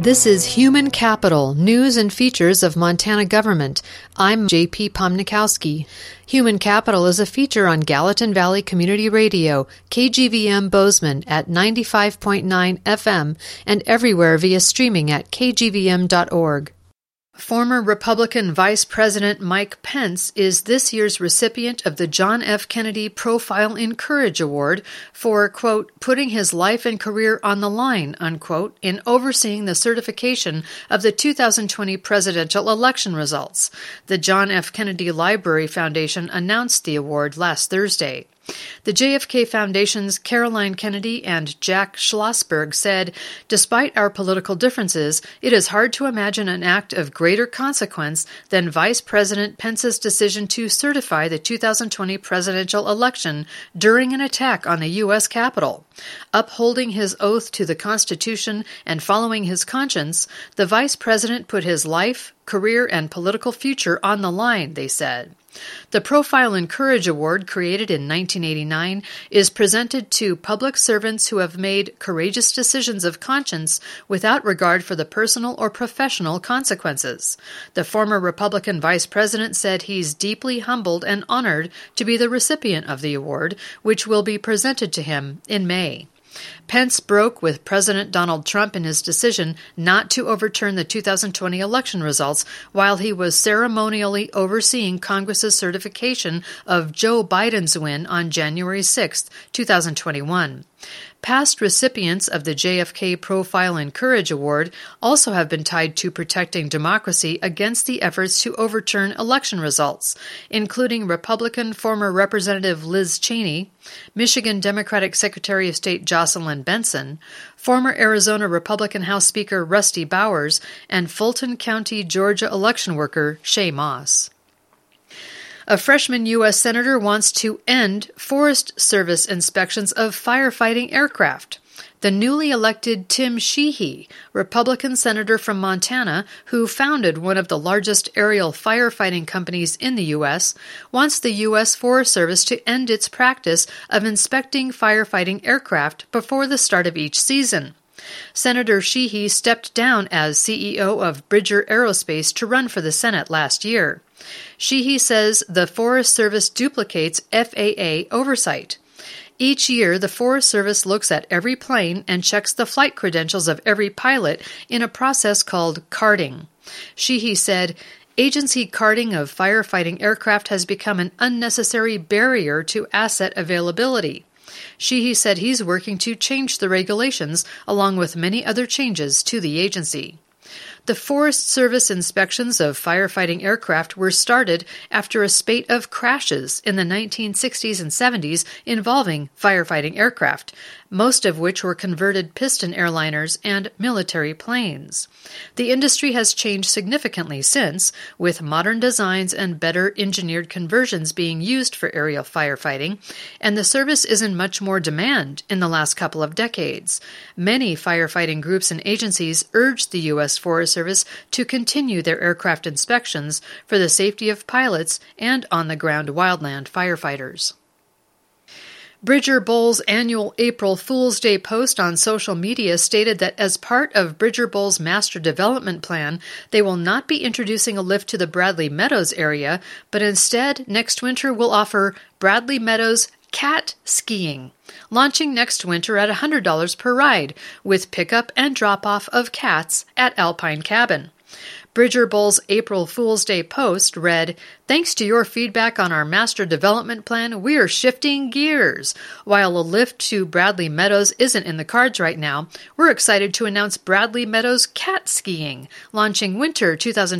This is Human Capital, News and Features of Montana Government. I'm J.P. Pomnikowski. Human Capital is a feature on Gallatin Valley Community Radio, KGVM Bozeman at 95.9 FM and everywhere via streaming at kgvm.org. Former Republican Vice President Mike Pence is this year's recipient of the John F. Kennedy Profile in Courage Award for, quote, putting his life and career on the line, unquote, in overseeing the certification of the 2020 presidential election results. The John F. Kennedy Library Foundation announced the award last Thursday. The JFK Foundation's Caroline Kennedy and Jack Schlossberg said, despite our political differences, it is hard to imagine an act of greater consequence than Vice President Pence's decision to certify the 2020 presidential election during an attack on the U.S. Capitol. Upholding his oath to the Constitution and following his conscience, the Vice President put his life, career, and political future on the line, they said. The Profile in Courage Award, created in 1989, is presented to public servants who have made courageous decisions of conscience without regard for the personal or professional consequences. The former Republican vice president said he's deeply humbled and honored to be the recipient of the award, which will be presented to him in May. Pence broke with President Donald Trump in his decision not to overturn the 2020 election results while he was ceremonially overseeing Congress's certification of Joe Biden's win on January 6, 2021. Past recipients of the JFK Profile in Courage Award also have been tied to protecting democracy against the efforts to overturn election results, including Republican former Representative Liz Cheney, Michigan Democratic Secretary of State Jocelyn Benson, former Arizona Republican House Speaker Rusty Bowers, and Fulton County, Georgia election worker Shay Moss. A freshman U.S. Senator wants to end Forest Service inspections of firefighting aircraft. The newly elected Tim Sheehy, Republican senator from Montana, who founded one of the largest aerial firefighting companies in the U.S., wants the U.S. Forest Service to end its practice of inspecting firefighting aircraft before the start of each season. Senator Sheehy stepped down as CEO of Bridger Aerospace to run for the Senate last year. Sheehy says the Forest Service duplicates FAA oversight. Each year, the Forest Service looks at every plane and checks the flight credentials of every pilot in a process called carding. Sheehy said, agency carding of firefighting aircraft has become an unnecessary barrier to asset availability. Sheehy said he's working to change the regulations along with many other changes to the agency. The Forest Service inspections of firefighting aircraft were started after a spate of crashes in the 1960s and 70s involving firefighting aircraft, most of which were converted piston airliners and military planes. The industry has changed significantly since, with modern designs and better engineered conversions being used for aerial firefighting, and the service is in much more demand in the last couple of decades. Many firefighting groups and agencies urged the U.S. Forest Service to continue their aircraft inspections for the safety of pilots and on-the-ground wildland firefighters. Bridger Bowl's annual April Fool's Day post on social media stated that as part of Bridger Bowl's master development plan, they will not be introducing a lift to the Bradley Meadows area, but instead next winter will offer Bradley Meadows cat skiing, launching next winter at $100 per ride, with pickup and drop-off of cats at Alpine Cabin. Bridger Bowl's April Fool's Day post read, "Thanks to your feedback on our master development plan, we're shifting gears. While a lift to Bradley Meadows isn't in the cards right now, we're excited to announce Bradley Meadows cat skiing, launching winter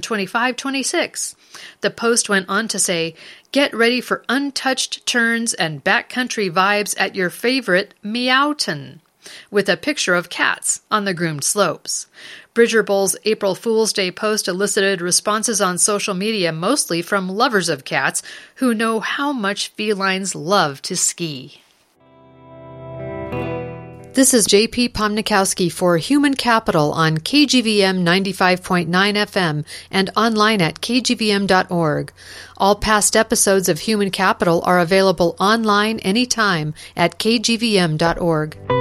2025-26. The post went on to say, "Get ready for untouched turns and backcountry vibes at your favorite Meowton," with a picture of cats on the groomed slopes. Bridger Bowl's April Fool's Day post elicited responses on social media mostly from lovers of cats who know how much felines love to ski. This is J.P. Pomnikowski for Human Capital on KGVM 95.9 FM and online at kgvm.org. All past episodes of Human Capital are available online anytime at kgvm.org.